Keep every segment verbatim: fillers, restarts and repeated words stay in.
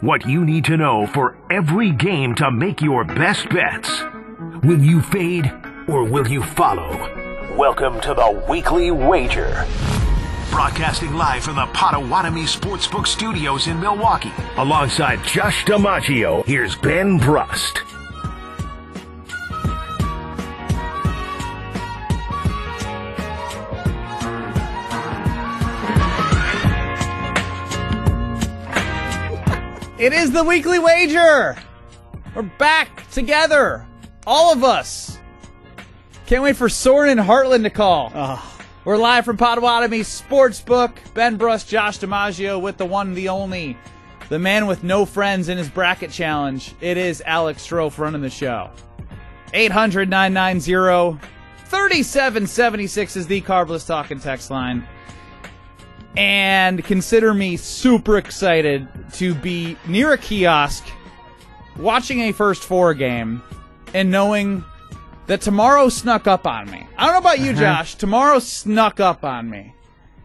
What you need to know for every game to make your best bets. Will you fade or will you follow? Welcome to the Weekly Wager. Broadcasting live from the Potawatomi Sportsbook Studios in Milwaukee. Alongside Josh DiMaggio, here's Ben Brust. It is the Weekly Wager. We're back together, all of us. Can't wait for Soren and Heartland to call. Oh. We're live from Potawatomi Sportsbook. Ben Brust, Josh DiMaggio with the one, the only, the man with no friends in his bracket challenge. It is Alex Strofe running the show. eight hundred, nine nine zero, three seven seven six is the Carbless Talking text line. And consider me super excited to be near a kiosk, watching a first four game, and knowing that tomorrow snuck up on me. I don't know about you, Josh. Tomorrow snuck up on me.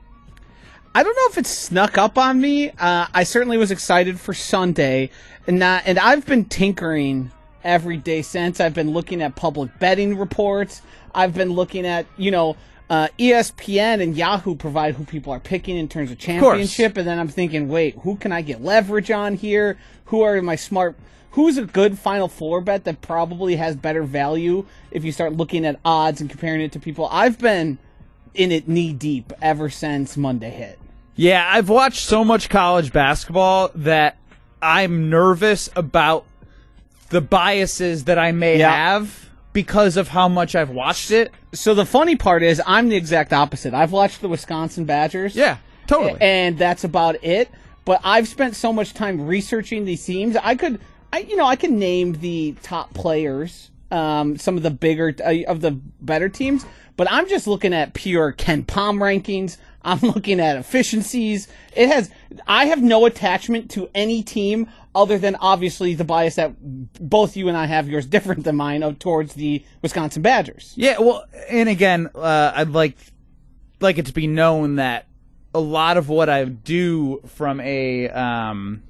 I don't know if it snuck up on me. Uh, I certainly was excited for Sunday, and not, and I've been tinkering every day since. I've been looking at public betting reports. I've been looking at, you know, Uh, E S P N and Yahoo provide who people are picking in terms of championship, and then I'm thinking, wait, who can I get leverage on here? Who are my smart? Who's a good Final Four bet that probably has better value if you start looking at odds and comparing it to people? I've been in it knee deep ever since Monday hit. Yeah, I've watched so much college basketball that I'm nervous about the biases that I may yeah. have because of how much I've watched it. So the funny part is I'm the exact opposite. I've watched the Wisconsin Badgers. Yeah, totally. And that's about it. But I've spent so much time researching these teams. I could, I you know, I can name the top players, um, some of the bigger, uh, of the better teams. But I'm just looking at pure Ken Pom rankings. I'm looking at efficiencies. It has. I have no attachment to any team other than obviously the bias that both you and I have. Yours different than mine of, towards the Wisconsin Badgers. Yeah, well, and again, uh, I'd like like it to be known that a lot of what I do from a um,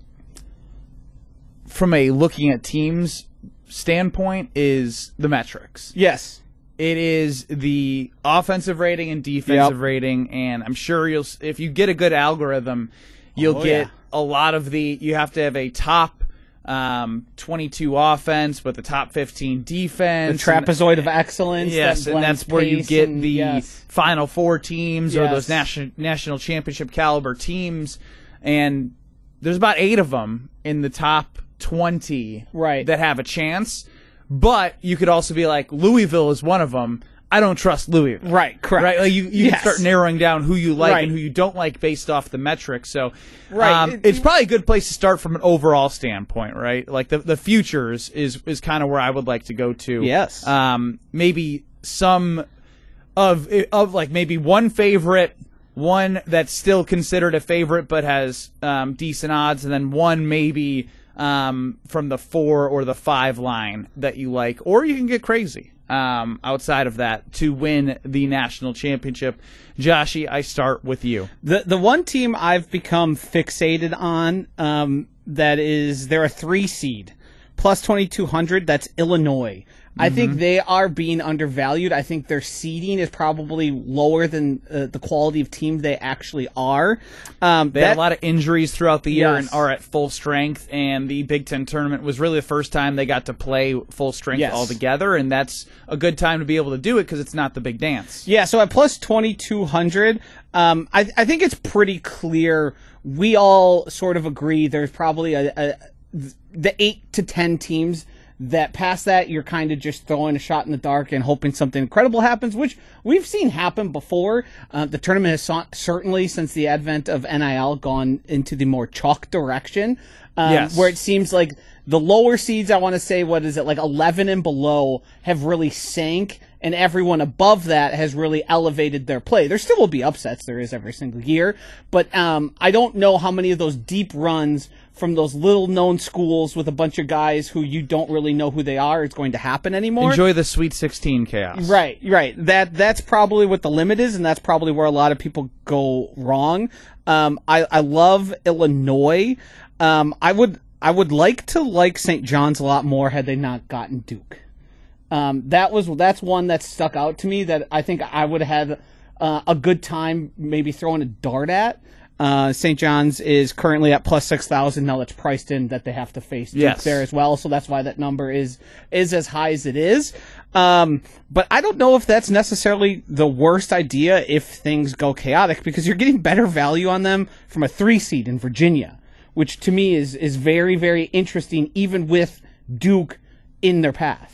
from a looking at teams standpoint is the metrics. Yes. It is the offensive rating and defensive yep. rating, and I'm sure you'll if you get a good algorithm, you'll oh, get yeah. a lot of the. You have to have a top um, twenty-two offense, but the top fifteen defense, the trapezoid and, of excellence. Yes, that and that's where you get and, the yes. Final Four teams yes. or those national national championship caliber teams, and there's about eight of them in the top twenty right. that have a chance. But you could also be like, Louisville is one of them. I don't trust Louisville. Right, correct. Right, like you, you yes. can start narrowing down who you like right. and who you don't like based off the metrics. So right. um, it, it's probably a good place to start from an overall standpoint, right? Like the the futures is, is kind of where I would like to go to. Yes. Um, maybe some of, of like maybe one favorite, one that's still considered a favorite but has um, decent odds, and then one maybe um, from the four or the five line that you like, or you can get crazy um, outside of that to win the national championship. Joshy, I start with you. The the one team I've become fixated on um, that is they're a three seed plus twenty-two hundred. That's Illinois. I mm-hmm. think they are being undervalued. I think their seeding is probably lower than uh, the quality of team they actually are. Um, they that, had a lot of injuries throughout the year yes. and are at full strength, and the Big Ten tournament was really the first time they got to play full strength yes. all together, and that's a good time to be able to do it because it's not the big dance. Yeah, so at plus twenty-two hundred, um, I, I think it's pretty clear. We all sort of agree there's probably a, a the eight to ten teams that past that, you're kind of just throwing a shot in the dark and hoping something incredible happens, which we've seen happen before. Uh, the tournament has so- certainly, since the advent of N I L, gone into the more chalk direction, um, yes. where it seems like the lower seeds, I want to say, what is it, like eleven and below, have really sank, and everyone above that has really elevated their play. There still will be upsets, there is every single year, but um, I don't know how many of those deep runs from those little-known schools with a bunch of guys who you don't really know who they are is going to happen anymore. Enjoy the Sweet sixteen chaos. Right, right. That That's probably what the limit is, and that's probably where a lot of people go wrong. Um, I, I love Illinois. Um, I would I would like to like Saint John's a lot more had they not gotten Duke. Um, that was that's one that stuck out to me that I think I would have had uh, a good time maybe throwing a dart at. Uh, Saint John's is currently at plus six thousand. Now that's priced in that they have to face Duke yes. there as well, so that's why that number is is as high as it is. Um, but I don't know if that's necessarily the worst idea if things go chaotic, because you're getting better value on them from a three seed in Virginia, which to me is is very, very interesting, even with Duke in their path.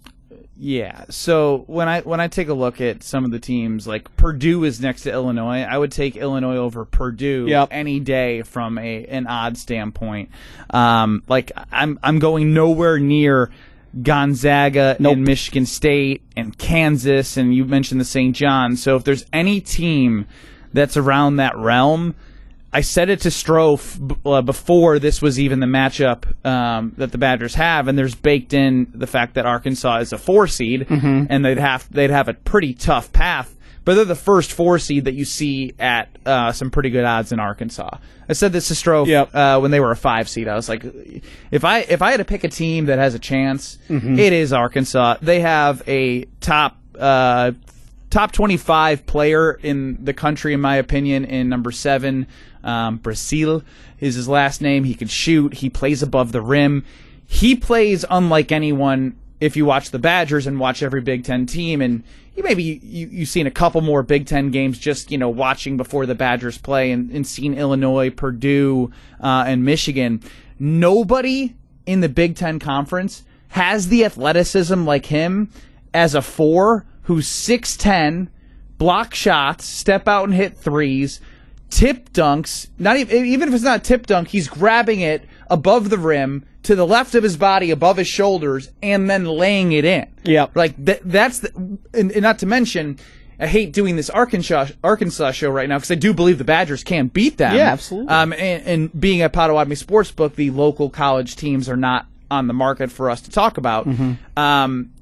Yeah, so when I when I take a look at some of the teams, like Purdue is next to Illinois, I would take Illinois over Purdue yep. any day from a an odd standpoint. Um, like I'm I'm going nowhere near Gonzaga nope. and Michigan State and Kansas, and you mentioned the Saint John. So if there's any team that's around that realm, I said it to Strofe uh, before this was even the matchup um, that the Badgers have, and there's baked in the fact that Arkansas is a four seed, mm-hmm. and they'd have they'd have a pretty tough path. But they're the first four seed that you see at uh, some pretty good odds in Arkansas. I said this to Strofe yep. uh, when they were a five seed. I was like, if I if I had to pick a team that has a chance, mm-hmm. it is Arkansas. They have a top. Uh, Top twenty-five player in the country, in my opinion, in number seven. Um, Brasil is his last name. He can shoot. He plays above the rim. He plays unlike anyone if you watch the Badgers and watch every Big Ten team. And you maybe you, you've seen a couple more Big Ten games just, you know, watching before the Badgers play and, and seen Illinois, Purdue, uh, and Michigan. Nobody in the Big Ten Conference has the athleticism like him as a four who's six ten, block shots, step out and hit threes, tip dunks. Not even, even if it's not a tip dunk, he's grabbing it above the rim to the left of his body, above his shoulders, and then laying it in. Yep. Like th- that's the, and, and not to mention, I hate doing this Arkansas Arkansas show right now because I do believe the Badgers can beat them. Yeah, absolutely. Um, and, and being at Potawatomi Sportsbook, the local college teams are not on the market for us to talk about. Mm-hmm. Um,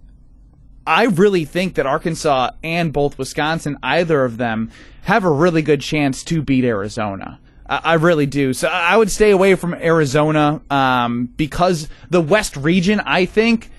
I really think that Arkansas and both Wisconsin, either of them, have a really good chance to beat Arizona. I, I really do. So I would stay away from Arizona um, because the West region, I think,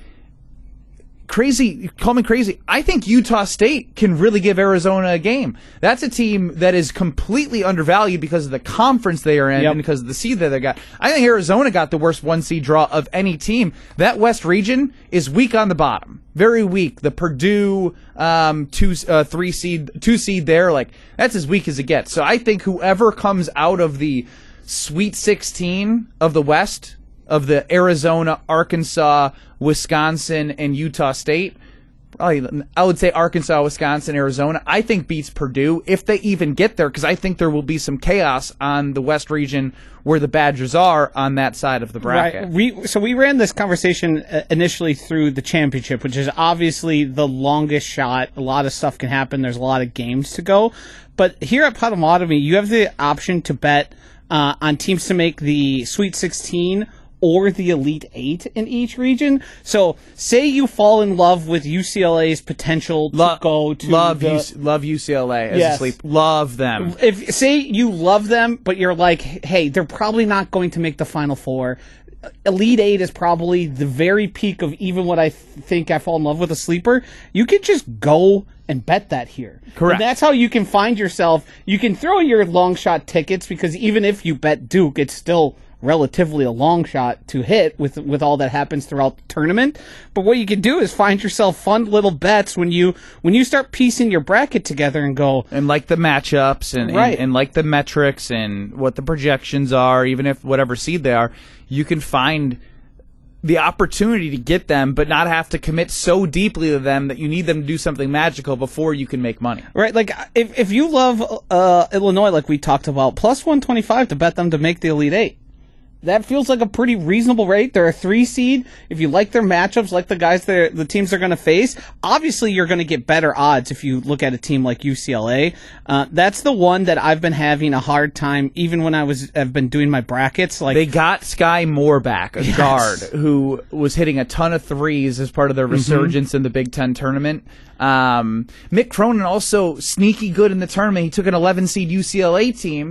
crazy, call me crazy, I think Utah State can really give Arizona a game. That's a team that is completely undervalued because of the conference they are in yep. and because of the seed that they got. I think Arizona got the worst one seed draw of any team. That West region is weak on the bottom. Very weak. The Purdue um, two, uh, three seed, two seed there, like that's as weak as it gets. So I think whoever comes out of the Sweet sixteen of the West, of the Arizona, Arkansas, Wisconsin, and Utah State, probably I would say Arkansas, Wisconsin, Arizona, I think beats Purdue if they even get there, because I think there will be some chaos on the West region where the Badgers are on that side of the bracket. Right. We so we ran this conversation initially through the championship, which is obviously the longest shot. A lot of stuff can happen. There's a lot of games to go. But here at Potawatomi, you have the option to bet uh, on teams to make the Sweet sixteen or the Elite Eight in each region. So, say you fall in love with U C L A's potential to Lo- go to love the, U C- love U C L A as yes. a sleep. Love them. If say you love them, but you're like, hey, they're probably not going to make the Final Four. Elite Eight is probably the very peak of even what I th- think I fall in love with a sleeper. You could just go and bet that here. Correct. And that's how you can find yourself. You can throw your long shot tickets, because even if you bet Duke, it's still relatively a long shot to hit with with all that happens throughout the tournament. But what you can do is find yourself fun little bets when you when you start piecing your bracket together and go and like the matchups and, right. and and like the metrics and what the projections are, even if whatever seed they are, you can find the opportunity to get them, but not have to commit so deeply to them that you need them to do something magical before you can make money. Right, like if if you love uh, Illinois, like we talked about, plus one twenty-five to bet them to make the Elite Eight. That feels like a pretty reasonable rate. They're a three seed. If you like their matchups, like the guys they're, the teams they're going to face, obviously you're going to get better odds if you look at a team like U C L A. Uh, that's the one that I've been having a hard time, even when I was have been doing my brackets. Like they got Sky Moore back, a yes. guard who was hitting a ton of threes as part of their resurgence mm-hmm. in the Big Ten tournament. Um, Mick Cronin also sneaky good in the tournament. He took an eleven seed U C L A team.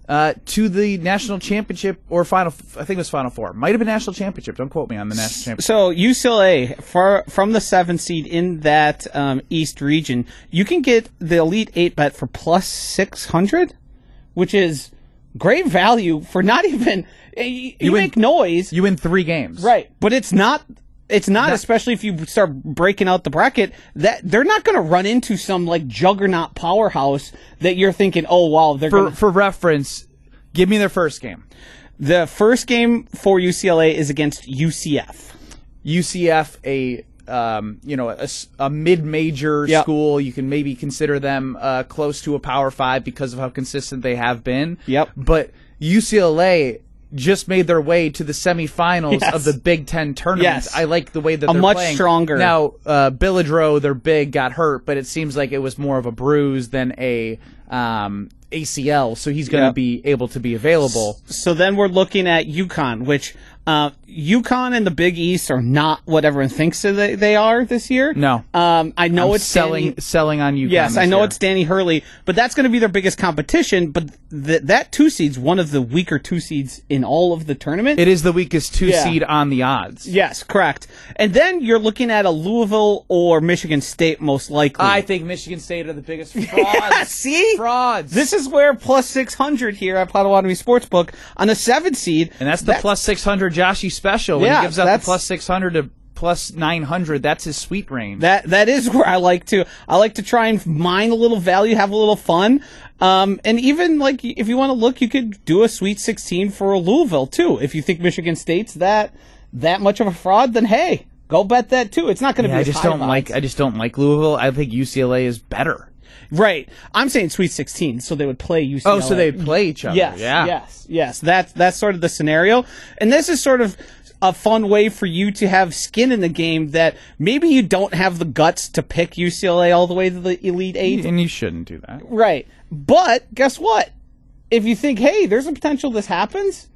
uh, to the national championship or final. I think it was Final Four. Might have been national championship. Don't quote me on the national championship. So U C L A, for, from the seventh seed in that um, East region, you can get the Elite Eight bet for plus six hundred, which is great value for not even. You, you, you win, make noise. You win three games, right? But it's not. It's not, That- especially if you start breaking out the bracket, that they're not going to run into some like juggernaut powerhouse that you're thinking, oh wow, they're For going to. for reference, give me their first game. The first game for U C L A is against U C F. U C F, a um, you know, a, s- a mid-major Yep. school. You can maybe consider them uh, close to a Power Five because of how consistent they have been. Yep. But U C L A just made their way to the semifinals Yes. of the Big Ten tournament. Yes. I like the way that A they're much playing. stronger- Now, uh, Billedrow, their big, got hurt, but it seems like it was more of a bruise than a um, A C L, so he's going to Yep. be able to be available. So then we're looking at UConn, which uh, UConn and the Big East are not what everyone thinks they, they are this year. No. Um, I know I'm it's selling Danny, selling on UConn. Yes, this I know year. it's Danny Hurley, but that's going to be their biggest competition. But th- that two seed's one of the weaker two seeds in all of the tournament. It is the weakest two Yeah. seed on the odds. Yes, correct. And then you're looking at a Louisville or Michigan State, most likely. I think Michigan State are the biggest frauds. Yeah, see? Frauds. This is where plus six hundred here at Potawatomi Sportsbook on the seventh seed. and that's the that- plus six hundred Joshy special. When Yeah, he gives out the that's- plus six hundred to plus nine hundred, that's his sweet range. That that is where I like to I like to try and mine a little value, have a little fun, um, and even like if you want to look, you could do a Sweet sixteen for Louisville too. If you think Michigan State's that that much of a fraud, then hey, go bet that too. It's not going to Yeah, be. I as just high don't of like. odds. I just don't like Louisville. I think U C L A is better. Right. I'm saying Sweet sixteen, so they would play U C L A. Oh, so they play each other. Yes, yeah. yes, yes. That's that's sort of the scenario, and this is sort of a fun way for you to have skin in the game that maybe you don't have the guts to pick U C L A all the way to the Elite Eight. And you shouldn't do that. Right. But guess what? If you think, hey, there's a potential this happens,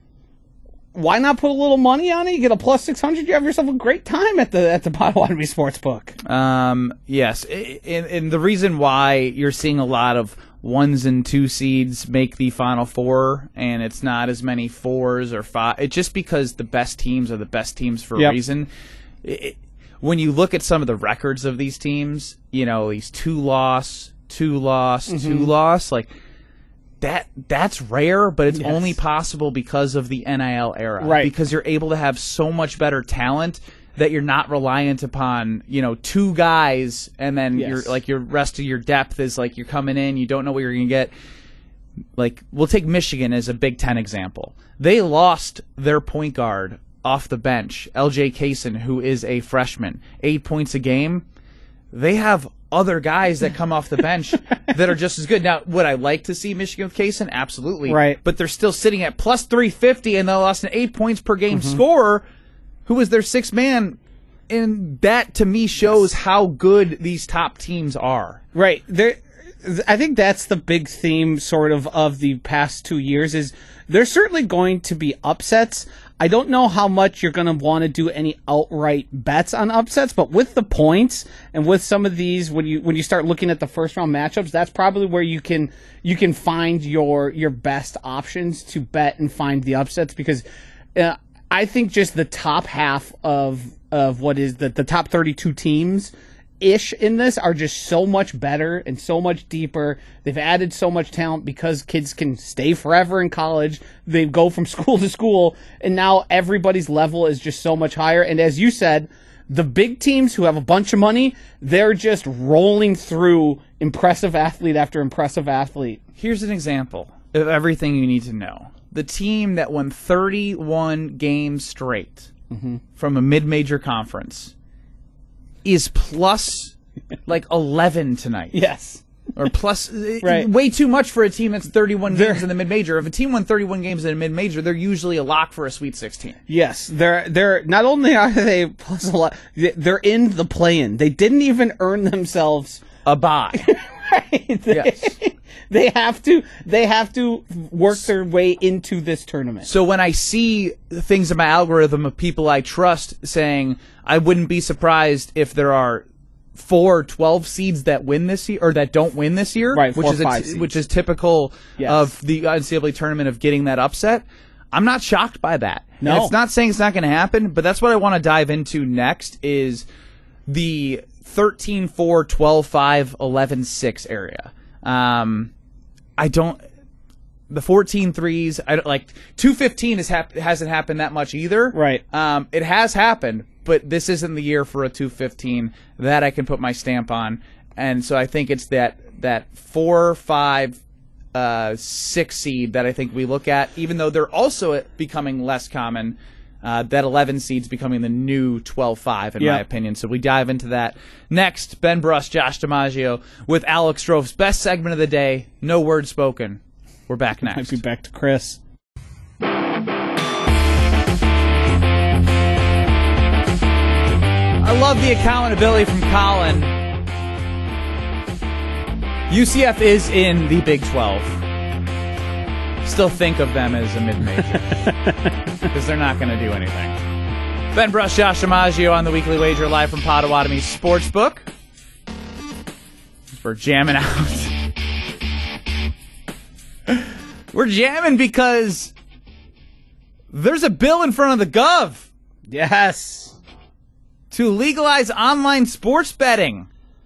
why not put a little money on it? You get a plus six hundred. You have yourself a great time at the at the Potawatomi Sportsbook. Um, yes, I- and, and the reason why you're seeing a lot of ones and two seeds make the Final Four, and it's not as many fours or five. It's just because the best teams are the best teams for Yep. a reason. It, it- when you look at some of the records of these teams, you know, these two loss, two loss, Mm-hmm. two loss, like that. That's rare, but it's Yes. only possible because of the N I L era, Right. Because you're able to have so much better talent that you're not reliant upon, you know, two guys, and then Yes. you're like your rest of your depth is like you're coming in, you don't know what you're going to get. Like, we'll take Michigan as a Big Ten example. They lost their point guard off the bench, L J Kaysen, who is a freshman, eight points a game. They have other guys that come off the bench that are just as good. Now, would I like to see Michigan with Kaysen? Absolutely. Right. But they're still sitting at plus three fifty, and they lost an eight points per game Mm-hmm. scorer who was their sixth man. And that, to me, shows how good these top teams are. Right. There I think that's the big theme sort of of the past two years is there's certainly going to be upsets. I don't know how much you're going to want to do any outright bets on upsets, but with the points and with some of these, when you when you start looking at the first round matchups, that's probably where you can you can find your your best options to bet and find the upsets because uh, I think just the top half of of what is the the top thirty-two teams ish in this are just so much better and so much deeper. They've added so much talent because kids can stay forever in college. They go from school to school, and now everybody's level is just so much higher. And as you said, the big teams who have a bunch of money, they're just rolling through impressive athlete after impressive athlete. Here's an example of everything you need to know. The team that won thirty-one games straight from a mid-major conference is plus like eleven tonight. Yes. Or plus, Right. way too much for a team that's thirty-one games in the mid-major. If a team won thirty-one games in a mid-major, they're usually a lock for a Sweet sixteen. Yes, they're they're not only are they plus a lot, they're in the play-in. They didn't even earn themselves. A bye. Right? They, Yes. they have to they have to work their way into this tournament. So when I see things in my algorithm of people I trust saying, I wouldn't be surprised if there are four, twelve seeds that win this year or that don't win this year, right? Which four, is a five t- seeds. which is typical yes. of the N C double A tournament of getting that upset. I'm not shocked by that. No, and it's not saying it's not going to happen, but that's what I want to dive into next is the thirteen four, twelve five, eleven six area. Um, I don't. The fourteen threes, I don't, like two fifteen has hap- hasn't happened that much either. Right. Um, it has happened, but this isn't the year for a two fifteen that I can put my stamp on, and so I think it's that that four, five, uh, six seed that I think we look at, even though they're also becoming less common. Uh, that eleven seed's becoming the new twelve five, in yep. my opinion. So we dive into that next. Ben Bruss, Josh DiMaggio with Alex Strouf's best segment of the day. No word spoken. We're back next. Might be back to Chris. I love the accountability from Colin. U C F is in the Big twelve. Still think of them as a mid-major because they're not going to do anything. Ben Bruss, Josh DiMaggio on the Weekly Wager live from Potawatomi Sportsbook. We're jamming out. We're jamming because there's a bill in front of the Gov. Yes. To legalize online sports betting.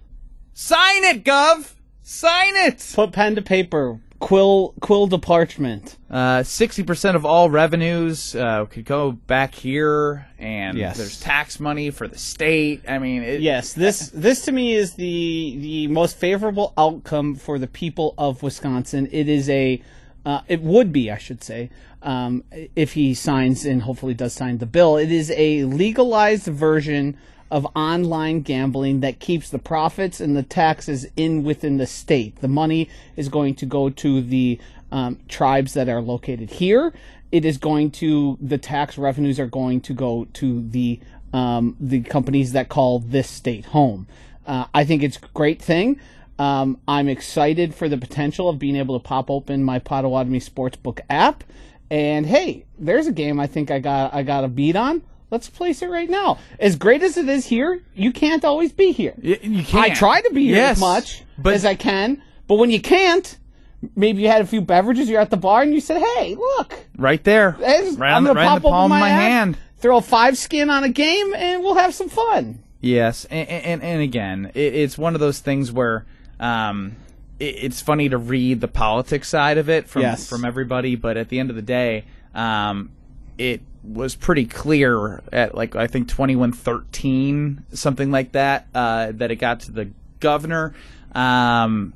Sign it, Gov. Sign it. Put pen to paper. Quill quill to parchment. Uh, sixty percent of all revenues uh, could go back here, and yes. there's tax money for the state. I mean, it, yes, this this to me is the the most favorable outcome for the people of Wisconsin. It is a, uh, it would be, I should say, um, if he signs and hopefully does sign the bill. It is a legalized version of online gambling that keeps the profits and the taxes in within the state. The money is going to go to the um, tribes that are located here. It is going to, the tax revenues are going to go to the um, the companies that call this state home. Uh, I think it's a great thing. Um, I'm excited for the potential of being able to pop open my Potawatomi Sportsbook app. And hey, there's a game I think I got I got a beat on. Let's place it right now. As great as it is here, you can't always be here. Y- you can't. I try to be here yes, as much but as I can, but when you can't, maybe you had a few beverages, you're at the bar, and you said, hey, look. Right there. Right right I'm on the, going right to in pop the palm open of my app, hand. Throw a five skin on a game, and we'll have some fun. Yes, and, and, and again, it, it's one of those things where um, it, it's funny to read the politics side of it from, yes. from everybody, but at the end of the day, um, it was pretty clear at, like, I think twenty-one thirteen, something like that, uh, that it got to the governor. Um,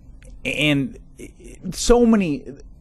and so many,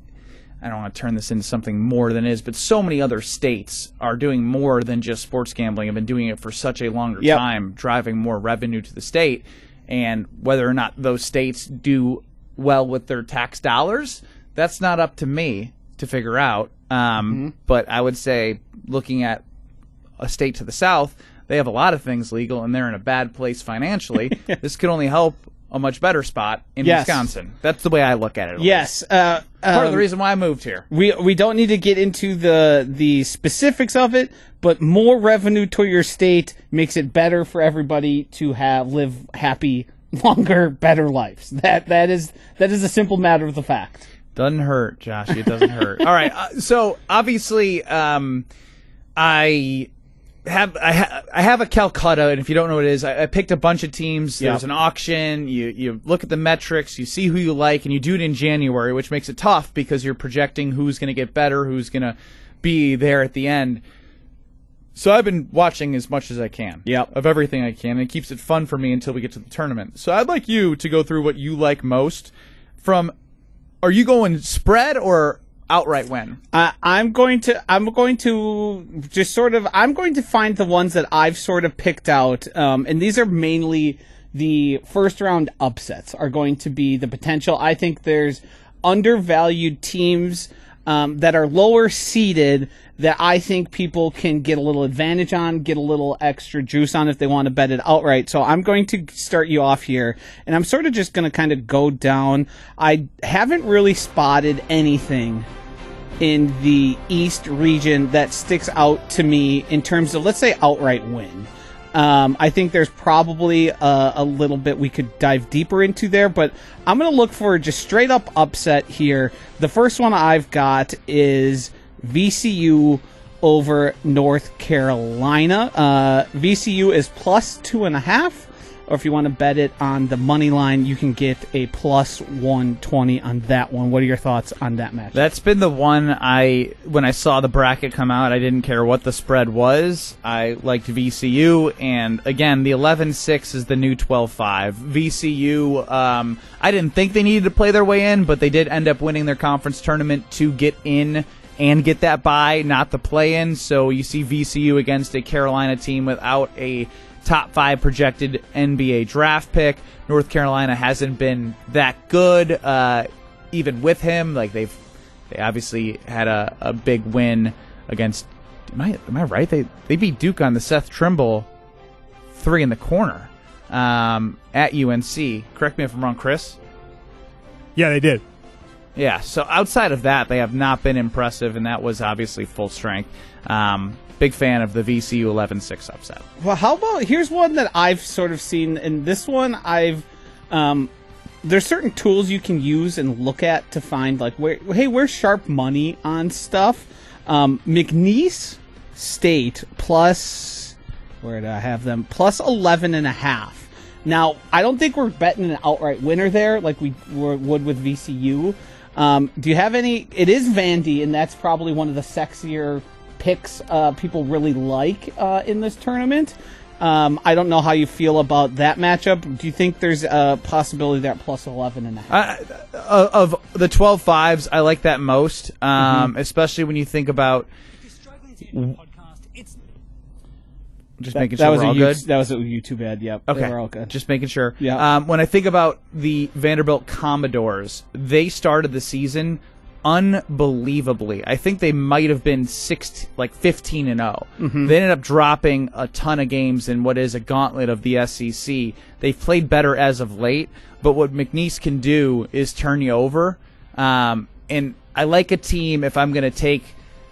I don't want to turn this into something more than it is, but so many other states are doing more than just sports gambling. Have been doing it for such a longer yep. time, driving more revenue to the state. And whether or not those states do well with their tax dollars, that's not up to me to figure out. Um, mm-hmm. But I would say, looking at a state to the south, they have a lot of things legal, and they're in a bad place financially. This could only help a much better spot in yes. Wisconsin. That's the way I look at it. At yes. Uh, Part um, of the reason why I moved here. We we don't need to get into the the specifics of it, but more revenue to your state makes it better for everybody to have live happy, longer, better lives. That that is that is a simple matter of the fact. Doesn't hurt, Josh. It doesn't hurt. All right. Uh, so obviously, um, I have I, ha- I have a Calcutta, and if you don't know what it is, I, I picked a bunch of teams. Yep. There's an auction. You you look at the metrics, you see who you like, and you do it in January, which makes it tough because you're projecting who's going to get better, who's going to be there at the end. So I've been watching as much as I can yep. of everything I can, and it keeps it fun for me until we get to the tournament. So I'd like you to go through what you like most from. Are you going spread or outright win? Uh, I'm going to. I'm going to just sort of. I'm going to find the ones that I've sort of picked out, um, and these are mainly the first round upsets. Are going to be the potential. I think there's undervalued teams um, that are lower seeded that I think people can get a little advantage on, get a little extra juice on if they want to bet it outright. So I'm going to start you off here, and I'm sort of just going to kind of go down. I haven't really spotted anything in the East region that sticks out to me in terms of, let's say, outright win. Um, I think there's probably a, a little bit we could dive deeper into there, but I'm going to look for just straight up upset here. The first one I've got is V C U over North Carolina. Uh, V C U is plus two and a half. Or if you want to bet it on the money line, you can get a plus one twenty on that one. What are your thoughts on that match? That's been the one I, when I saw the bracket come out, I didn't care what the spread was. I liked V C U, and again, the eleven six is the new twelve five. V C U, um, I didn't think they needed to play their way in, but they did end up winning their conference tournament to get in and get that bye, not the play-in. So you see V C U against a Carolina team without a top five projected N B A draft pick. North Carolina hasn't been that good, uh, even with him. Like they've, they obviously had a, a big win against. Am I am I right? They they beat Duke on the Seth Trimble three in the corner um, at U N C. Correct me if I'm wrong, Chris. Yeah, they did. Yeah. So outside of that, they have not been impressive, and that was obviously full strength. Um, Big fan of the V C U eleven six upset. Well, how about, here's one that I've sort of seen, and this one I've, um, there's certain tools you can use and look at to find, like, where, hey, where's sharp money on stuff? Um, McNeese State plus, where did I have them? Plus eleven and a half. Now, I don't think we're betting an outright winner there like we would with V C U. Um, do you have any, it is Vandy, and that's probably one of the sexier picks uh, people really like uh, in this tournament. Um, I don't know how you feel about that matchup. Do you think there's a possibility that plus eleven and a half? Uh, of the twelve fives, I like that most, um, mm-hmm. especially when you think about. Just that, making sure that was we're all a good. That was a YouTube ad. Yep. Okay. They were all good. Just making sure. Yeah. Um, when I think about the Vanderbilt Commodores, they started the season unbelievably. I think they might have been six, like fifteen and zero. Mm-hmm. They ended up dropping a ton of games in what is a gauntlet of the S E C. They've played better as of late, but what McNeese can do is turn you over. Um, and I like a team if I'm going to take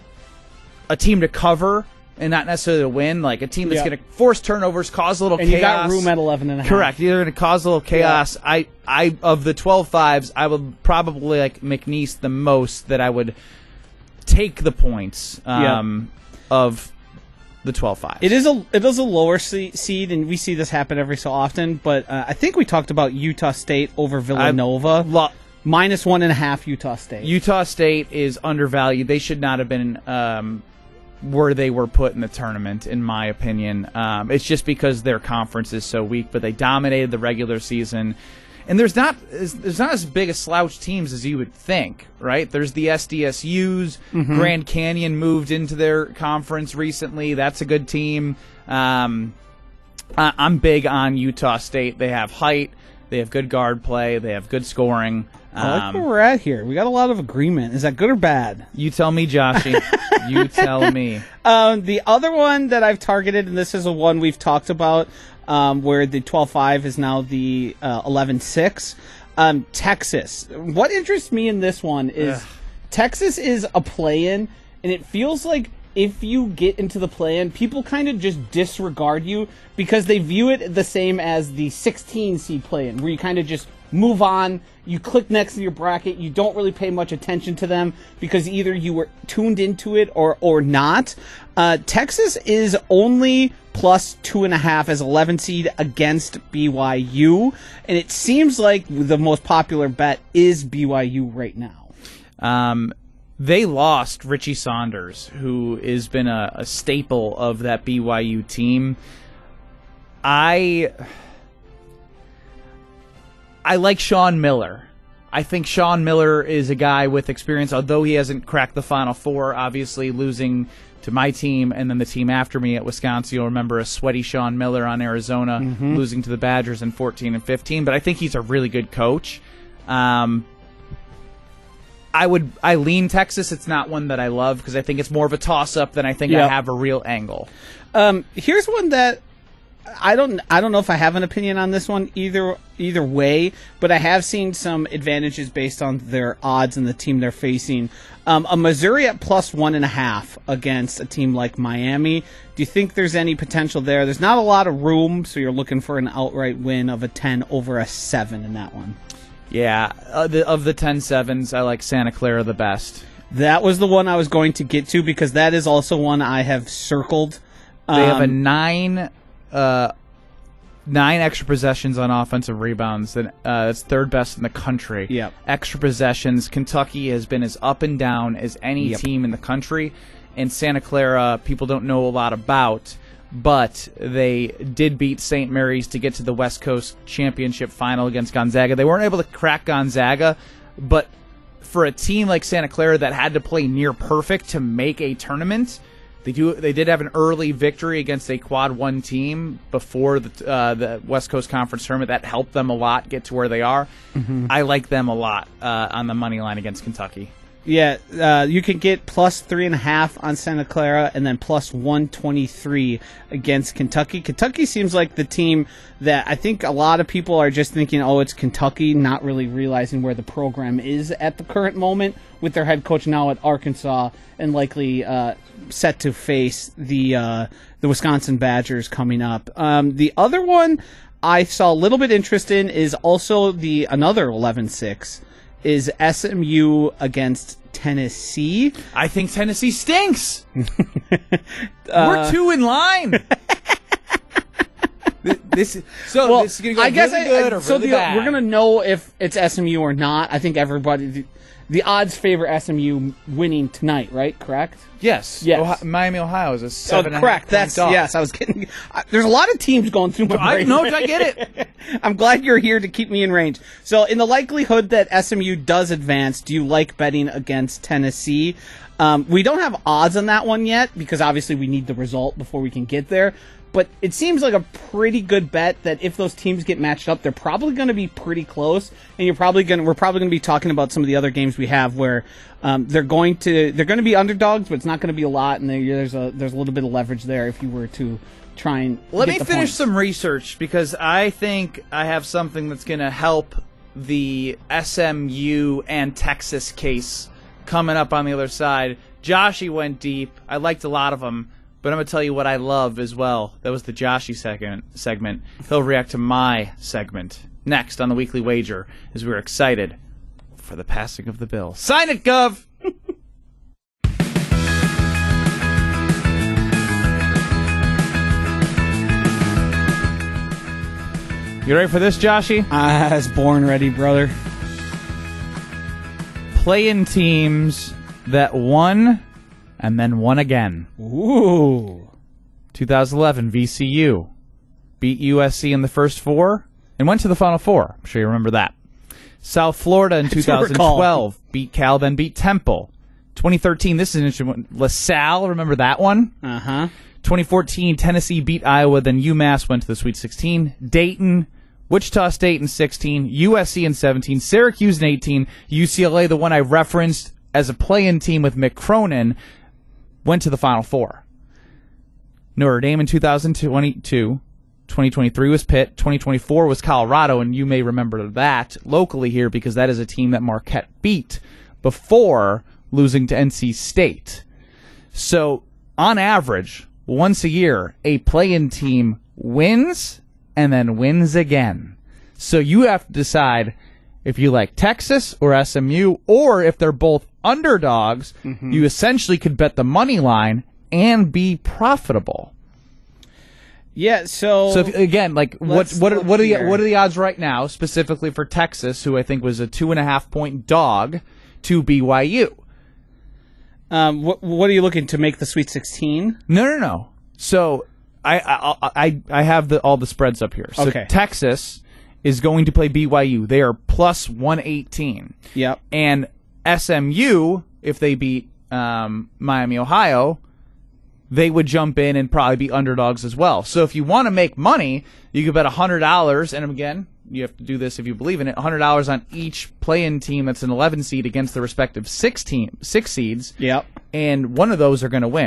a team to cover and not necessarily to win, like a team that's yeah. going to force turnovers, cause a little and chaos. And you got room at eleven and a half. Correct. You're going to cause a little chaos. Yeah. I, I of the twelve fives, I would probably like McNeese the most that I would take the points um, yeah. of the twelve fives. It is a it is a lower seed, and we see this happen every so often. But uh, I think we talked about Utah State over Villanova. Lo- Minus one and a half Utah State. Utah State is undervalued. They should not have been um, where they were put in the tournament, in my opinion. Um, it's just because their conference is so weak, but they dominated the regular season. And there's not there's not as big a slouch teams as you would think, right? There's the S D S Us. Mm-hmm. Grand Canyon moved into their conference recently. That's a good team. Um, I, I'm big on Utah State. They have height. They have good guard play. They have good scoring. I like where we're at here. We got a lot of agreement. Is that good or bad? You tell me, Joshy. You tell me. Um, the other one that I've targeted, and this is a one we've talked about, um, where the twelve five is now the uh, eleven six. Um, Texas. What interests me in this one is Ugh. Texas is a play-in, and it feels like if you get into the play-in, people kind of just disregard you because they view it the same as the sixteen seed play-in, where you kind of just move on, you click next to your bracket, you don't really pay much attention to them because either you were tuned into it or or not. Uh, Texas is only plus two and a half as eleven seed against B Y U, and it seems like the most popular bet is B Y U right now. Um, they lost Richie Saunders, who has been a, a staple of that B Y U team. I... I like Sean Miller. I think Sean Miller is a guy with experience, although he hasn't cracked the Final Four, obviously losing to my team and then the team after me at Wisconsin. You'll remember a sweaty Sean Miller on Arizona, mm-hmm. losing to the Badgers in fourteen and fifteen, but I think he's a really good coach. Um, I would I lean Texas. It's not one that I love because I think it's more of a toss-up than I think yep. I have a real angle. Um, here's one that I don't I don't know if I have an opinion on this one either either way, but I have seen some advantages based on their odds and the team they're facing. Um, a Missouri at plus one and a half against a team like Miami. Do you think there's any potential there? There's not a lot of room, so you're looking for an outright win of a ten over a seven in that one. Yeah, uh, the, of the ten sevens, I like Santa Clara the best. That was the one I was going to get to because that is also one I have circled. Um, They have a nine, uh, nine extra possessions on offensive rebounds. That uh, that's third best in the country. Yep. Extra possessions. Kentucky has been as up and down as any Yep. team in the country, and Santa Clara people don't know a lot about, but they did beat Saint Mary's to get to the West Coast Championship final against Gonzaga. They weren't able to crack Gonzaga, but for a team like Santa Clara that had to play near perfect to make a tournament, they do. They did have an early victory against a quad one team before the uh, the West Coast Conference tournament. That helped them a lot get to where they are. Mm-hmm. I like them a lot uh, on the money line against Kentucky. Yeah, uh, you can get plus three and a half on Santa Clara and then plus one twenty-three against Kentucky. Kentucky seems like the team that I think a lot of people are just thinking, oh, it's Kentucky, not really realizing where the program is at the current moment with their head coach now at Arkansas and likely uh, set to face the uh, the Wisconsin Badgers coming up. Um, the other one I saw a little bit interest in is also the another eleven six. Is S M U against Tennessee. I think Tennessee stinks. uh, We're two in line. this so well, this is gonna go I guess really I, good I, or so really the, bad. We're gonna know if it's S M U or not. I think everybody, the, the odds favor S M U winning tonight, right? Correct. Yes. Yes. Ohio, Miami, Ohio is a seven. Oh, correct. That's dog. yes. I was getting. I, there's a lot of teams going through my I brain. know. I get it. I'm glad you're here to keep me in range. So, in the likelihood that S M U does advance, do you like betting against Tennessee? Um, we don't have odds on that one yet because obviously we need the result before we can get there. But it seems like a pretty good bet that if those teams get matched up, they're probably going to be pretty close, and you're probably going. We're probably going to be talking about some of the other games we have where um, they're going to they're going to be underdogs, but it's not going to be a lot, and there's a there's a little bit of leverage there if you were to try and let get me the finish points. some research because I think I have something that's going to help the S M U and Texas case coming up on the other side. Joshy went deep. I liked a lot of them. But I'm going to tell you what I love as well. That was the Joshy segment. segment. He'll react to my segment next on the Weekly Wager as we're excited for the passing of the bill. Sign it, Gov! You ready for this, Joshy? I was born ready, brother. Play-in teams that won and then won again. Ooh. twenty eleven, V C U beat U S C in the first four and went to the Final Four. I'm sure you remember that. South Florida in two thousand twelve beat Cal, then beat Temple. twenty thirteen, this is an interesting one. LaSalle, remember that one? Uh-huh. twenty fourteen, Tennessee beat Iowa, then UMass went to the Sweet sixteen. Dayton, Wichita State in sixteen, U S C in seventeen, Syracuse in eighteen, U C L A, the one I referenced as a play-in team with Mick Cronin, went to the Final Four. Notre Dame in two thousand twenty-two. twenty twenty-three was Pitt. twenty twenty-four was Colorado, and you may remember that locally here because that is a team that Marquette beat before losing to N C State. So, on average, once a year, a play-in team wins and then wins again. So you have to decide if you like Texas or S M U, or if they're both underdogs, mm-hmm. you essentially could bet the money line and be profitable. Yeah, so so if, again, like what what what are the what are the odds right now, specifically for Texas, who I think was a two and a half point dog to B Y U? Um, what what are you looking to make the Sweet sixteen? No, no, no. So I I I, I have the all the spreads up here. So okay. Texas is going to play B Y U. They are plus one eighteen. Yep. And S M U, if they beat um, Miami, Ohio, they would jump in and probably be underdogs as well. So if you want to make money, you could bet one hundred dollars, and again, you have to do this if you believe in it, one hundred dollars on each play-in team that's an eleven seed against the respective six, team, six seeds, Yep. and one of those are going to win.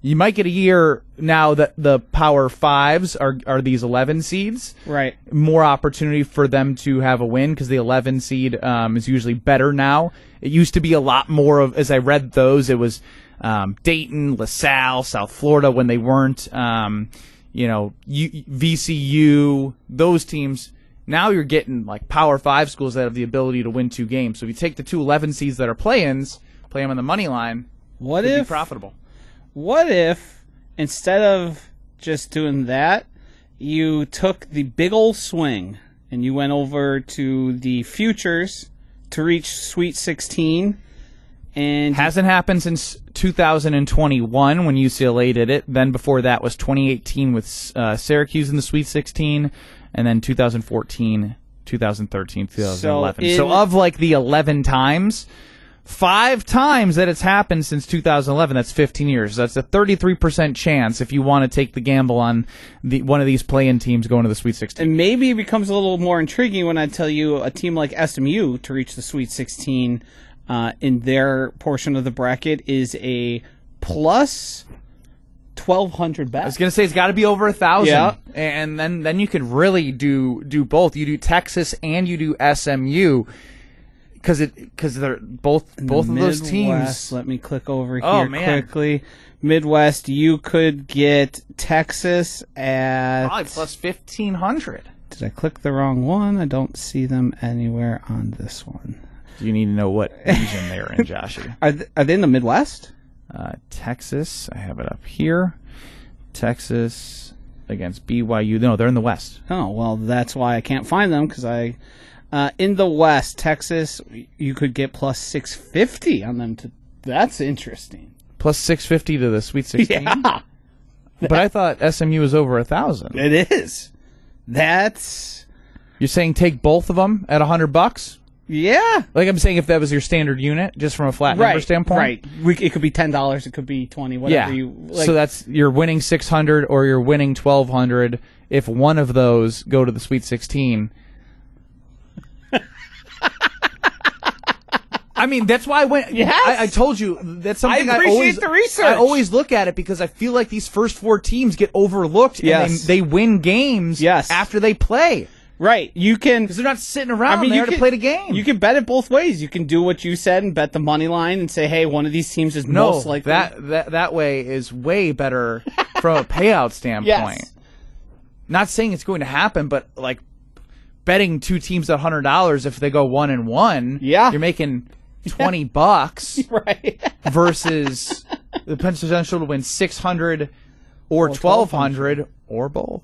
You might get a year now that the Power Fives are are these eleven seeds. Right. More opportunity for them to have a win because the eleven seed um, is usually better now. It used to be a lot more of, as I read those, it was um, Dayton, LaSalle, South Florida when they weren't, um, you know, U- V C U, those teams. Now you're getting like Power Five schools that have the ability to win two games. So if you take the two eleven seeds that are play-ins, play them on the money line, what it could if be profitable. What if, instead of just doing that, you took the big old swing and you went over to the futures to reach Sweet sixteen? And hasn't happened since two thousand twenty-one when U C L A did it. Then before that was twenty eighteen with uh, Syracuse in the Sweet sixteen, and then two thousand fourteen, two thousand thirteen, two thousand eleven. So, in, so of like the eleven times, five times that it's happened since two thousand eleven. That's fifteen years. That's a thirty-three percent chance if you want to take the gamble on the one of these play-in teams going to the Sweet sixteen. And maybe it becomes a little more intriguing when I tell you a team like S M U to reach the Sweet sixteen uh, in their portion of the bracket is a plus twelve hundred bet. I was gonna say it's got to be over a thousand, Yeah. and then then you could really do do both. You do Texas and you do S M U. Because it, because they're both both of those teams. Let me click over here Oh, man. quickly. Midwest, you could get Texas at. Probably plus fifteen hundred. Did I click the wrong one? I don't see them anywhere on this one. Do you need to know what region they're in, Joshy? Are th- are they in the Midwest? Uh, Texas, I have it up here. Texas against B Y U. No, they're in the West. Oh well, that's why I can't find them because I. Uh, in the West, Texas, you could get plus six fifty on them. To that's interesting. Plus six fifty to the Sweet Sixteen. Yeah, But I thought S M U was over a thousand. it is. That's You're saying take both of them at a hundred bucks? yeah. Like I'm saying, if that was your standard unit, just from a flat number Right, standpoint. right. We, it could be ten dollars. It could be twenty. Whatever Yeah. you. Like, so that's you're winning six hundred or you're winning twelve hundred. If one of those go to the Sweet Sixteen. I mean, that's why I went. Yes. I, I told you that's something I I, appreciate always. the research. I always look at it because I feel like these first four teams get overlooked and Yes. they, they win games Yes. after they play right. You can. because they're not sitting around there to play the game. You can bet it both ways. You can do what you said and bet the money line and say, "Hey, one of these teams is no, most likely." that that that way is way better from a payout standpoint. Yes. Not saying it's going to happen, but like betting two teams at hundred dollars if they go one and one. Yeah. you're making twenty bucks right. versus the potential to win six hundred or twelve hundred or both.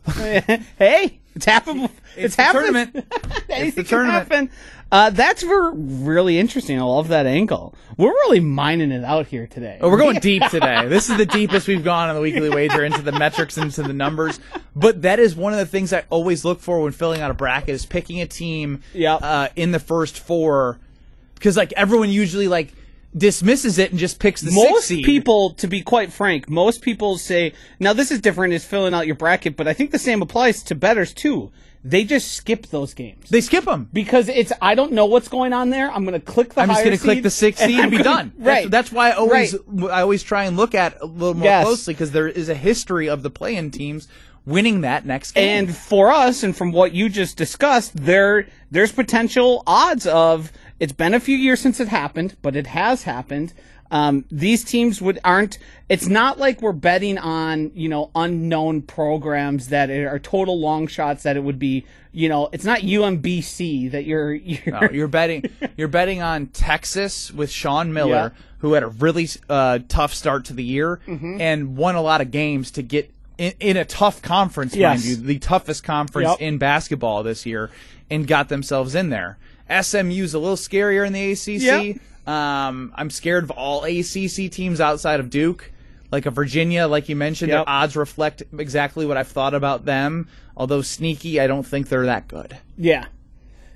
Hey, it's happening. It's, It's the happening. tournament. Anything the tournament. can happen. Uh, that's ver- really interesting. I love that angle. We're really mining it out here today. Oh, we're going deep today. This is the deepest we've gone on the Weekly Wager, into the metrics, into the numbers. But that is one of the things I always look for when filling out a bracket is picking a team Yep. uh, in the first four. Because like everyone usually like dismisses it and just picks the sixth Most seed. people, to be quite frank, most people say, now this is different as filling out your bracket, but I think the same applies to bettors too. They just skip those games. They skip them. Because it's, I don't know what's going on there. I'm going to click the I'm just going going to to click the sixth seed and be done. Right. That's, that's why I always Right. I always try and look at a little more Yes. closely because there is a history of the play-in teams winning that next game. And for us, and from what you just discussed, there there's potential odds of, it's been a few years since it happened, but it has happened. Um, these teams would aren't. It's not like we're betting on, you know, unknown programs that are total long shots. That it would be, you know, it's not U M B C that you're. you're No, you're betting. You're betting on Texas with Sean Miller, Yeah. who had a really uh, tough start to the year Mm-hmm. and won a lot of games to get in, in a tough conference, Yes. mind you, the toughest conference Yep. in basketball this year, and got themselves in there. S M U's a little scarier in the A C C. Yep. Um, I'm scared of all A C C teams outside of Duke. Like a Virginia, like you mentioned, Yep. their odds reflect exactly what I've thought about them. Although sneaky, I don't think they're that good. Yeah.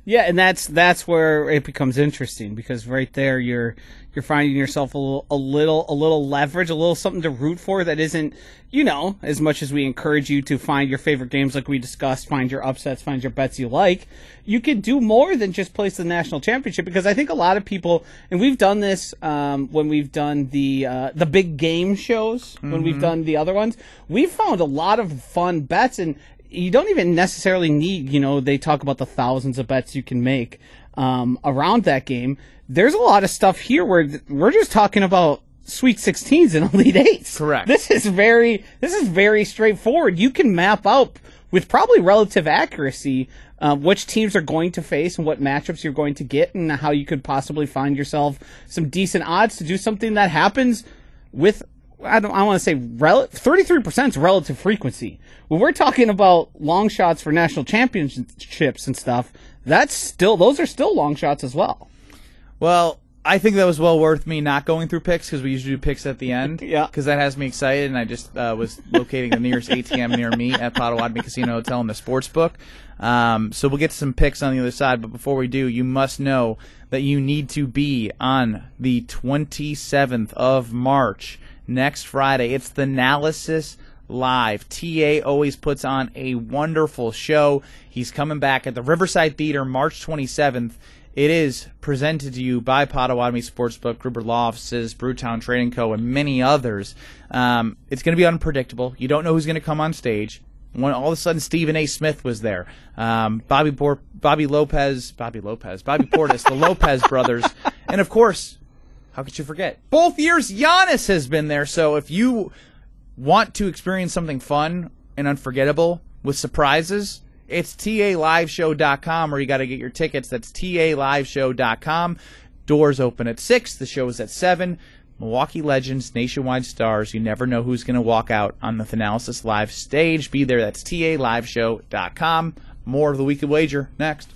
Yeah, and that's that's where it becomes interesting because right there you're you're finding yourself a little a little a little leverage, a little something to root for that isn't, you know, as much as we encourage you to find your favorite games like we discussed, find your upsets, find your bets you like, you could do more than just place the national championship because I think a lot of people, and we've done this um, when we've done the uh, the big game shows, mm-hmm. when we've done the other ones, we've found a lot of fun bets and you don't even necessarily need, you know, they talk about the thousands of bets you can make um, around that game. There's a lot of stuff here where th- we're just talking about Sweet sixteens and Elite Eights. Correct. This is very, this is very straightforward. You can map out with probably relative accuracy uh, which teams are going to face and what matchups you're going to get and how you could possibly find yourself some decent odds to do something that happens with, I don't. I want to say rel- thirty-three percent is relative frequency. When we're talking about long shots for national championships and stuff, that's still those are still long shots as well. Well, I think that was well worth me not going through picks because we usually do picks at the end. Yeah. Because that has me excited, and I just uh, was locating the nearest A T M near me at Potawatomi Casino Hotel in the sports book. Um, so we'll get to some picks on the other side, but before we do, you must know that you need to be on the twenty-seventh of March. Next Friday, it's the Analysis Live. T A always puts on a wonderful show. He's coming back at the Riverside Theater March twenty-seventh. It is presented to you by Potawatomi Sportsbook, Gruber Law Offices, Brewtown Trading Co., and many others. Um, it's going to be unpredictable. You don't know who's going to come on stage. When all of a sudden Stephen A. Smith was there, um, Bobby Bor- Bobby Lopez, Bobby Lopez, Bobby Portis, the Lopez brothers, and of course, how could you forget? Both years, Giannis has been there. So if you want to experience something fun and unforgettable with surprises, it's T A live show dot com where you got to get your tickets. That's T A live show dot com. Doors open at six. The show is at seven. Milwaukee legends, nationwide stars. You never know who's going to walk out on the Thanalysis Live stage. Be there. That's T A live show dot com. More of the Weekly Wager next.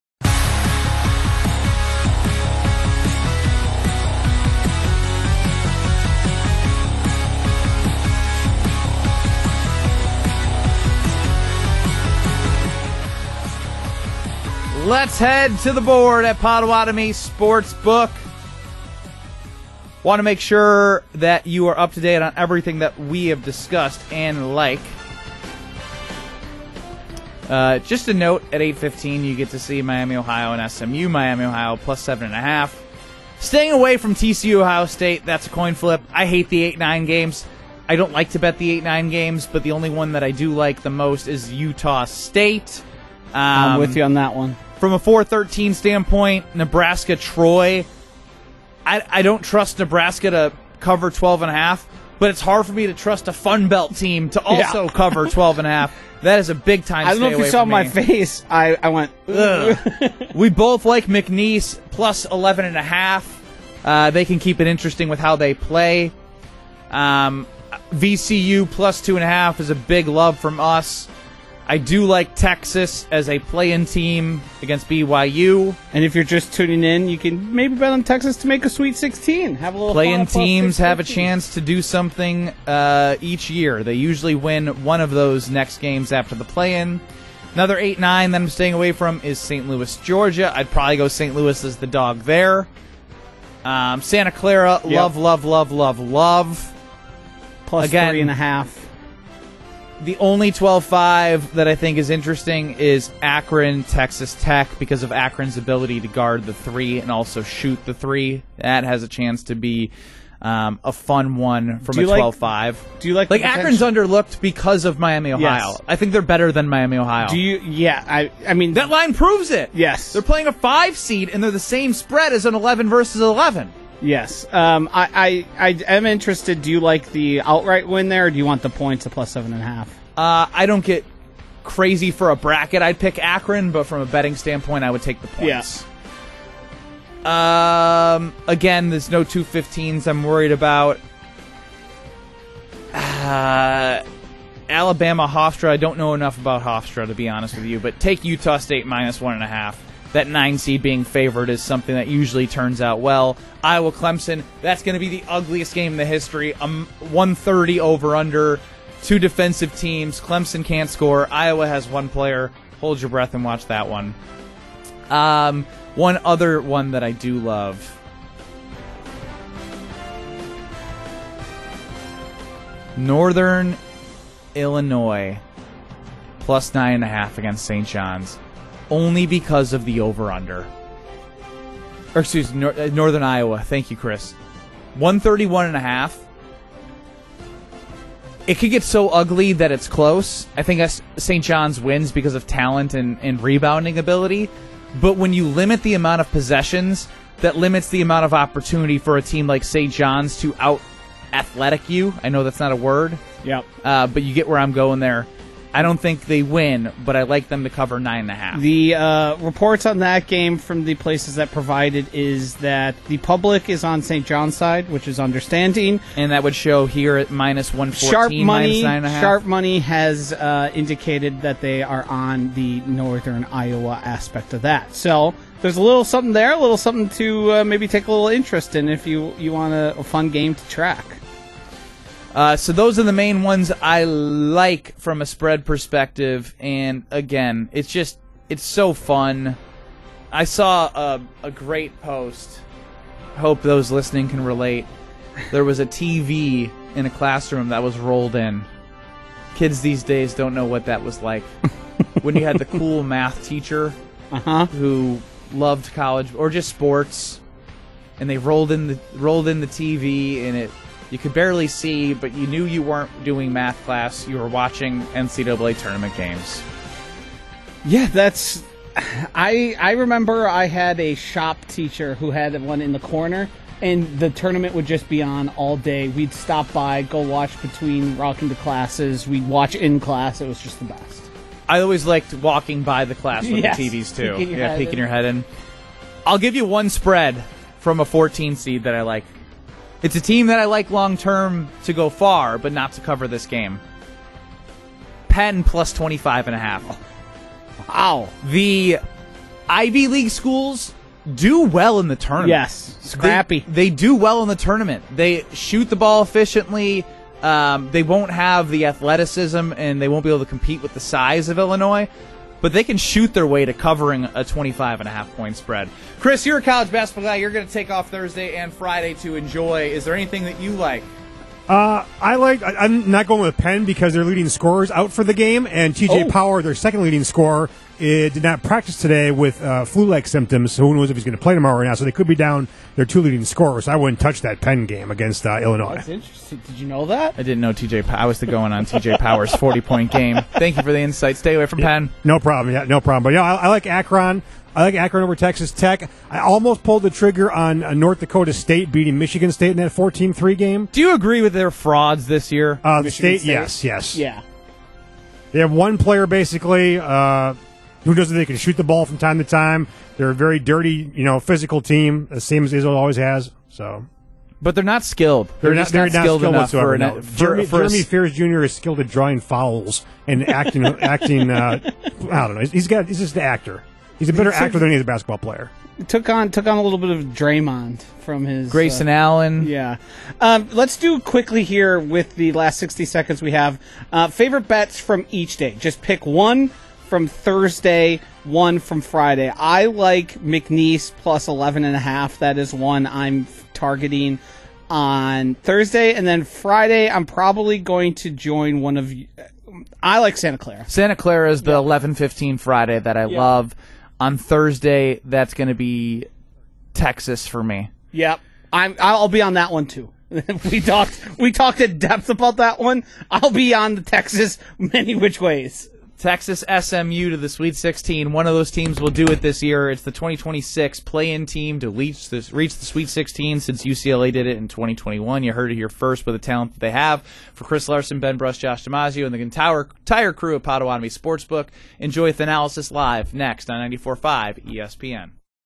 Let's head to the board at Potawatomi Sportsbook. Want to make sure that you are up to date on everything that we have discussed and like. Uh, just a note, at eight fifteen, you get to see Miami, Ohio, and S M U. Miami, Ohio, plus seven and a half. Staying away from T C U, Ohio State, that's a coin flip. I hate the eight nine games. I don't like to bet the eight nine games, but the only one that I do like the most is Utah State. Um, I'm with you on that one. From a four thirteen standpoint, Nebraska, Troy, I, I don't trust Nebraska to cover twelve and a half, but it's hard for me to trust a Fun Belt team to also yeah. cover twelve and a half. That is a big time. I don't know if you saw my face. I, I went, ugh. We both like McNeese plus eleven and a half. Uh, they can keep it interesting with how they play. Um, V C U plus two and a half is a big love from us. I do like Texas as a play-in team against B Y U. And if you're just tuning in, you can maybe bet on Texas to make a Sweet sixteen. Have a little play-in teams have a chance to do something uh, each year. They usually win one of those next games after the play-in. Another eight nine that I'm staying away from is Saint Louis, Georgia. I'd probably go Saint Louis as the dog there. Um, Santa Clara, yep. love, love, love, love, love. Plus Again, three and a half. The only twelve five that I think is interesting is Akron, Texas Tech, because of Akron's ability to guard the three and also shoot the three. That has a chance to be um, a fun one from a twelve five. Like, do you like like Akron's underlooked because of Miami, Ohio? Yes. I think they're better than Miami, Ohio. Do you? Yeah, I. I mean that line proves it. Yes, they're playing a five seed and they're the same spread as an eleven versus eleven. Yes. Um, I, I, I am interested. Do you like the outright win there, or do you want the points at plus seven and a half? Uh, I don't get crazy for a bracket. I'd pick Akron, but from a betting standpoint, I would take the points. Yeah. Um, again, there's no two fifteens I'm worried about. Uh, Alabama, Hofstra. I don't know enough about Hofstra, to be honest with you, but take Utah State minus one and a half. That nine seed being favored is something that usually turns out well. Iowa, Clemson, that's going to be the ugliest game in the history. Um, one thirty over-under, two defensive teams. Clemson can't score. Iowa has one player. Hold your breath and watch that one. Um, one other one that I do love. Northern Illinois plus nine and a half against Saint John's, only because of the over-under. Or excuse me, Nor- Northern Iowa. Thank you, Chris. one thirty-one and a half. It could get so ugly that it's close. I think Saint John's wins because of talent and, and rebounding ability. But when you limit the amount of possessions, that limits the amount of opportunity for a team like Saint John's to out-athletic you. I know that's not a word. Yep. Uh, but you get where I'm going there. I don't think they win, but I like them to cover nine and a half. The uh, reports on that game from the places that provided is that the public is on Saint John's side, which is understanding. And that would show here at minus one fourteen, Sharp Money, minus nine and a half. Sharp Money has uh, indicated that they are on the Northern Iowa aspect of that. So there's a little something there, a little something to uh, maybe take a little interest in if you, you want a, a fun game to track. Uh, so those are the main ones I like from a spread perspective, and again, it's just, it's so fun. I saw a, a great post. Hope those listening can relate. There was a T V in a classroom that was rolled in. Kids these days don't know what that was like. When you had the cool math teacher uh-huh. who loved college, or just sports, and they rolled in the, rolled in the T V, and it, you could barely see, but you knew you weren't doing math class. You were watching N C double A tournament games. Yeah, that's... I I remember I had a shop teacher who had one in the corner, and the tournament would just be on all day. We'd stop by, go watch between rocking the classes. We'd watch in class. It was just the best. I always liked walking by the class with Yes. the T Vs, too. Peeking your yeah, head peeking in. your head in. I'll give you one spread from a fourteen seed that I like. It's a team that I like long-term to go far, but not to cover this game. Penn plus twenty-five and a half. Wow. The Ivy League schools do well in the tournament. Yes, scrappy. They, they do well in the tournament. They shoot the ball efficiently. Um, they won't have the athleticism, and they won't be able to compete with the size of Illinois. But they can shoot their way to covering a twenty-five and a half point spread. Chris, you're a college basketball guy. You're going to take off Thursday and Friday to enjoy. Is there anything that you like? Uh, I like. I, I'm not going with Penn because their leading scorers out for the game, and T J Oh. Power, their second leading scorer, eh, did not practice today with uh, flu-like symptoms. So who knows if he's going to play tomorrow or not? So they could be down their two leading scorers. So I wouldn't touch that Penn game against uh, Illinois. That's interesting. Did you know that? I didn't know T J. Pa- I was going on T J Power's forty point game. Thank you for the insight. Stay away from Penn. No problem. Yeah, no problem. But yeah, I, I like Akron. I like Akron over Texas Tech. I almost pulled the trigger on uh, North Dakota State beating Michigan State in that fourteen three game. Do you agree with their frauds this year? Uh, the Michigan state, State? yes, yes. Yeah. They have one player basically uh, who does they can shoot the ball from time to time. They're a very dirty, you know, physical team, the same as Israel always has. So But they're not skilled. They're, they're not, just they're not, not skilled, skilled enough whatsoever. for, No. an, for, Jeremy, for a Jeremy s- Fears Junior is skilled at drawing fouls and acting. acting. Uh, I don't know. He's- He's got. He's just an actor. He's a better He's a- actor than he is a basketball player. Took on took on a little bit of Draymond from his Grayson uh, Allen. Yeah. Um, let's do quickly here with the last sixty seconds we have. Uh, favorite bets from each day. Just pick one from Thursday, one from Friday. I like McNeese plus eleven and a half. That is one I'm targeting on Thursday. And then Friday, I'm probably going to join one of you. I like Santa Clara. Santa Clara is the eleven fifteen Friday that I Yeah. love. On Thursday, that's going to be Texas for me. Yep. I'm, I'll be on that one too. we talked we talked in depth about that one. I'll be on the Texas many which ways. Texas S M U to the Sweet sixteen. One of those teams will do it this year. It's the twenty twenty-six play-in team to reach the, reach the Sweet sixteen since U C L A did it in twenty twenty-one. You heard it here first with the talent that they have. For Chris Larson, Ben Bruss, Josh DiMaggio, and the entire, entire crew of Potawatomi Sportsbook, enjoy the analysis live next on ninety-four point five E S P N.